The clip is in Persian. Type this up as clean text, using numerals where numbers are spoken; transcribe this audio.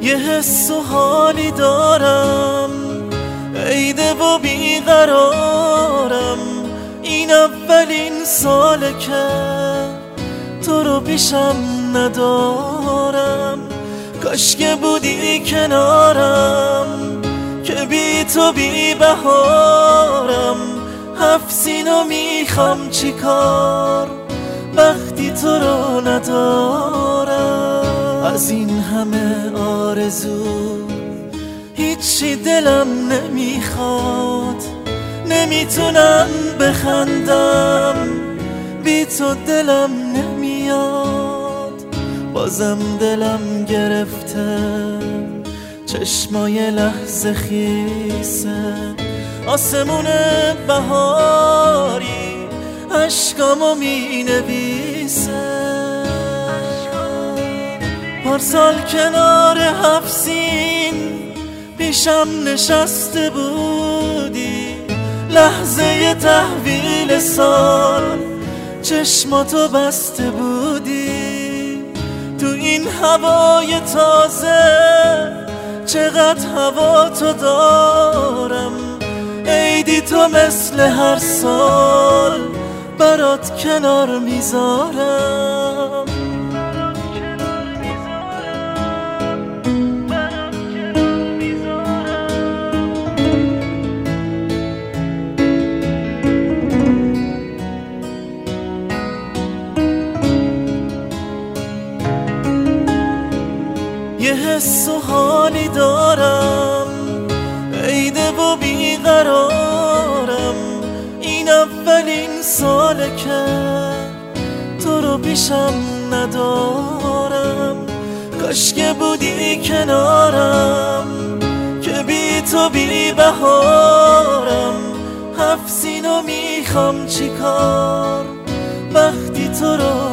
یه حس و حالی دارم، عیده و بیقرارم. این اولین ساله که تو رو پیشم ندارم. کاش که بودی کنارم که بی تو بی بهارم. 7 سینو میخوام چیکار وقتی تو رو ندارم. از این همه آرزو هیچی دلم نمیخواد. نمیتونم بخندم بی تو دلم نمیاد. بازم دلم گرفته چشمای لحظه خیسه. آسمون بهاری عشقامو می نویسه. پارسال کنار 7 سین پیشم نشسته بودی. لحظه تحویل سال چشماتو بسته بودی. تو این هوای تازه چقدر هوا تو دارم. عیدی تو مثل هر سال برات کنار میذارم. یه حس و حالی دارم، عیده و بیقرارم. این اولین ساله که تو رو پیشم ندارم. کاش که بودی کنارم که بی تو بی بهارم. 7 سینو میخوام چیکار وقتی تو رو